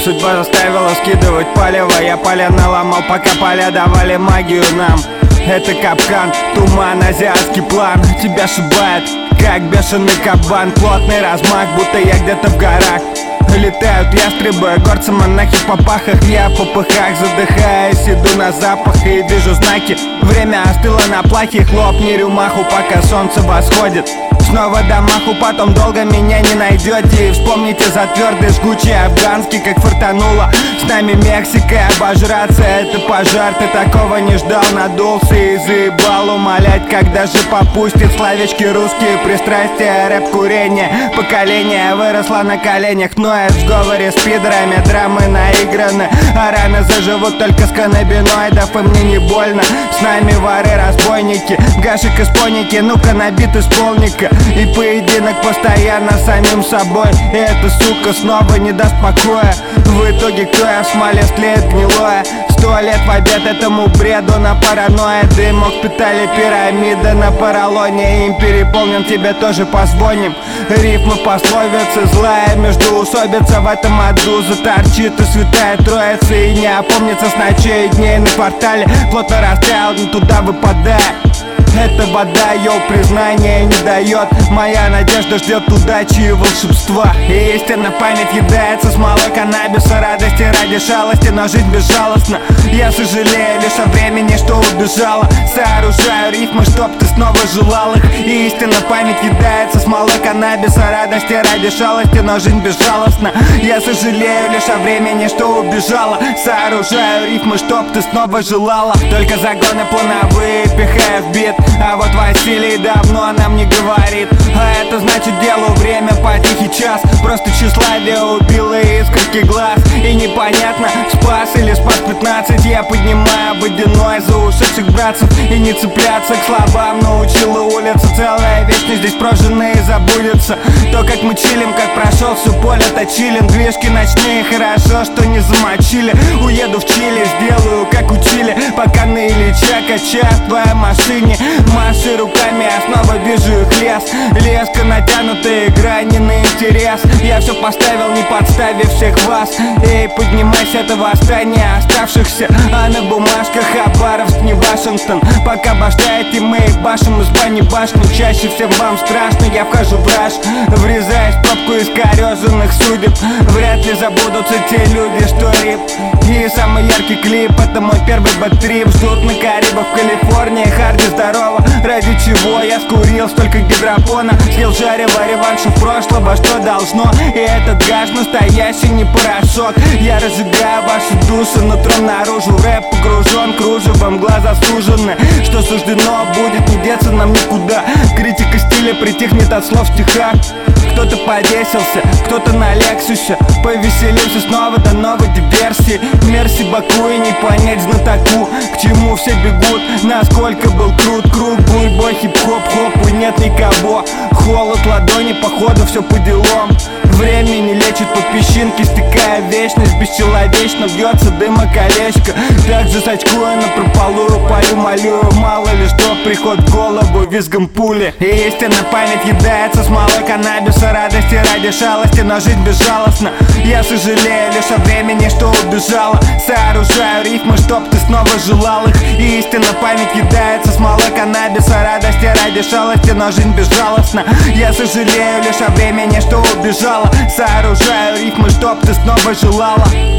Судьба заставила скидывать палево. Я поля наломал, пока поля давали магию нам. Это капкан, туман, азиатский план. Тебя шибает, как бешеный кабан. Плотный размах, будто я где-то в горах. Летают ястребы, горцы, монахи в попахах. Я в попыхах, задыхаясь, иду на запах и вижу знаки. Время остыло на плахе, хлопни рюмаху, пока солнце восходит. Снова домаху, потом долго меня не найдете. И вспомните за твердый, жгучий афганский, как фартануло. С нами Мексика, обожраться это пожар. Ты такого не ждал, надулся и заебал умолять. Когда же попустит словечки русские, пристрастия, рэп, курение. Поколение выросло на коленях, ноет в сговоре с пидорами. Драмы наиграны, а раны заживут только с каннабиноидов. И мне не больно, с нами воры-разбойники. Гашек из поники, ну-ка набит из полника. И поединок постоянно с самим собой. И эта сука снова не даст покоя. В итоге кто я в смоле стлеет гнилое. 100 лет побед этому бреду на паранойя. Дымок питали пирамиды на поролоне. Им переполнен, тебе тоже позвоним. Рифмы, пословицы, злая междоусобица в этом аду заторчит и святая троица. И не опомнится с ночей и дней на квартале. Плотно растаял, но туда выпадает. Это вода, йоу, признание не дает. Моя надежда ждет удачи и волшебства. И истинно память едается смолой каннабиса. Радости ради шалости, но жить безжалостно. Я сожалею лишь о времени, что убежала. Сооружаю рифмы, чтоб ты снова желал их. И истинно память едается смолой каннабиса. Радости ради шалости, но жизнь безжалостна. Я сожалею лишь о времени, что убежала. Сооружаю рифмы, чтоб ты снова желала. Только загоны плановые, пихая в бит. А вот Василий давно нам не говорит. А это значит делу время по тихий час. Просто тщеславие убило искорки глаз. И непонятно, спас или спас 15. Я поднимаю водяной за ушедших братцев. И не цепляться к словам научила улица. Целая вечность здесь прожжена и забудется. То, как мы чилим, как прошел все поле точили. Движки ночные, хорошо, что не замочили. Уеду в Чили, сделаю, как учили. Пока на Ильича качаю в твоей машине. Маши руками, я снова вижу их лес. Леска натянутая, игра не на интерес. Я все поставил, не подставив всех вас. Эй, поднимайся, это восстание оставшихся. А на бумажках Хабаровск, не Вашингтон. Пока башляете, мы башим из бани башни. Чаще всем вам страшно, я вхожу в раж. Врезаясь в пробку искореженных судеб. Вряд ли забудутся те люди, что рип. И самый яркий клип, это мой первый бэт-трип. Ждут на Карибах в Калифорнии, Харди, здорово. Ради чего я скурил столько гидропона. Съел жарево реваншев прошлого, что должно. И этот гаш настоящий, не порошок. Я разжигаю ваши души нутром наружу. Рэп погружен кружевом, глаза сужены. Что суждено будет, не деться нам никуда. Критика стиля притихнет от слов в стихах. Кто-то повесился, кто-то на Лексусе. Повеселимся снова до новой диверсии. Мерси Баку и не понять знатоку. К чему все бегут, насколько был крут. Круг, буй-бой, хип-хоп, хопу, нет никого. Холод ладони, походу все по делам. Время не лечит по песчинке, стекая вечность. Бесчеловечно бьется дыма колечко. Так же сачкую напропалую, пою, молю. Мало ли что приход в голову визгом пули. И истинно память едается смолой каннабиса. Радости ради шалости, но жизнь безжалостна. Я сожалею лишь о времени, что убежала. Сооружаю рифмы, чтоб ты снова желал их. И истинно память едается смолой каннабиса. Радости ради шалости, но жизнь безжалостна. Я сожалею лишь о времени, что убежала. Сооружаю рифмы, чтоб ты снова желала.